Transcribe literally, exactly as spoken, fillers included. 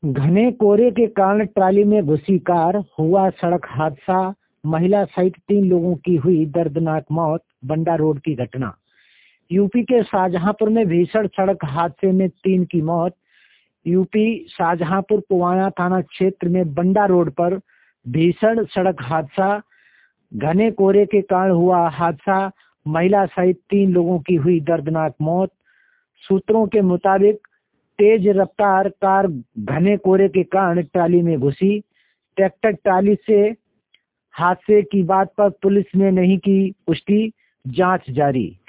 घने कोहरे के कारण ट्राली में घुसी कार, हुआ सड़क हादसा, महिला सहित तीन लोगों की हुई दर्दनाक मौत। बंडा रोड की घटना। यूपी के शाहजहांपुर में भीषण सड़क हादसे में तीन की मौत। यूपी शाहजहांपुर पुवाना थाना क्षेत्र में बंडा रोड पर भीषण सड़क हादसा, घने कोहरे के कारण हुआ हादसा, महिला सहित तीन लोगों की हुई दर्दनाक मौत। सूत्रों के मुताबिक तेज रफ्तार कार घने कोहरे के कारण ट्राली में घुसी। ट्रैक्टर ट्राली से हादसे की बात पर पुलिस ने नहीं की पुष्टि, जांच जारी।